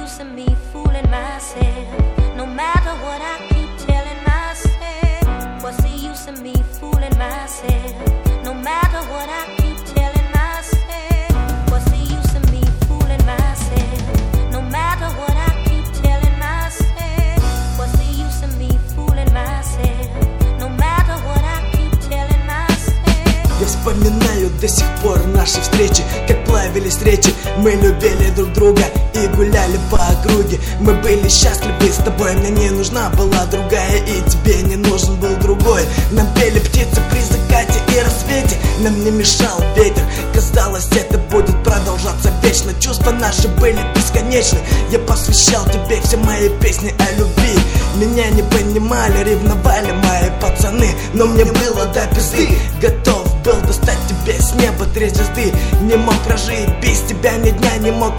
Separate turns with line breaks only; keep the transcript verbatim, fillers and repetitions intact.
use of me fooling myself? No matter what I keep telling myself, what's the use of me fooling myself? No matter what I keep telling myself, what's the use of me fooling myself? No matter what I keep telling myself, what's the use of me fooling myself? No matter what I keep telling myself.
Я вспоминаю до сих пор наши встречи, как плавились речи. Мы любили друг друга и гуляли по округе. Мы были счастливы с тобой, мне не нужна была другая, и тебе не нужен был другой. Нам пели птицы при закате и рассвете, нам не мешал ветер. Казалось, это будет продолжаться вечно. Чувства наши были бесконечны. Я посвящал тебе все мои песни о любви. Меня не понимали, ревновали мои пацаны, но мне было до пизды. Готов был достать тебе с неба три звезды. Не мог прожить без тебя ни дня, не мог